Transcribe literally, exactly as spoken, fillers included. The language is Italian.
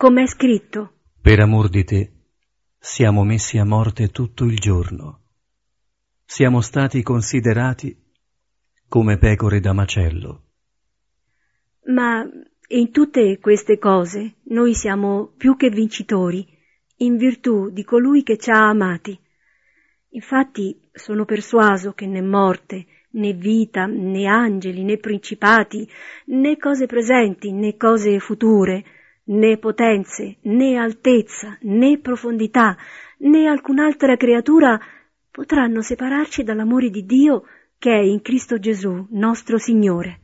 come è scritto. Per amor di te siamo messi a morte tutto il giorno. Siamo stati considerati come pecore da macello. Ma in tutte queste cose noi siamo più che vincitori, in virtù di colui che ci ha amati. Infatti sono persuaso che né morte, né vita, né angeli, né principati, né cose presenti, né cose future, né potenze, né altezza, né profondità, né alcun'altra creatura potranno separarci dall'amore di Dio che è in Cristo Gesù, nostro Signore.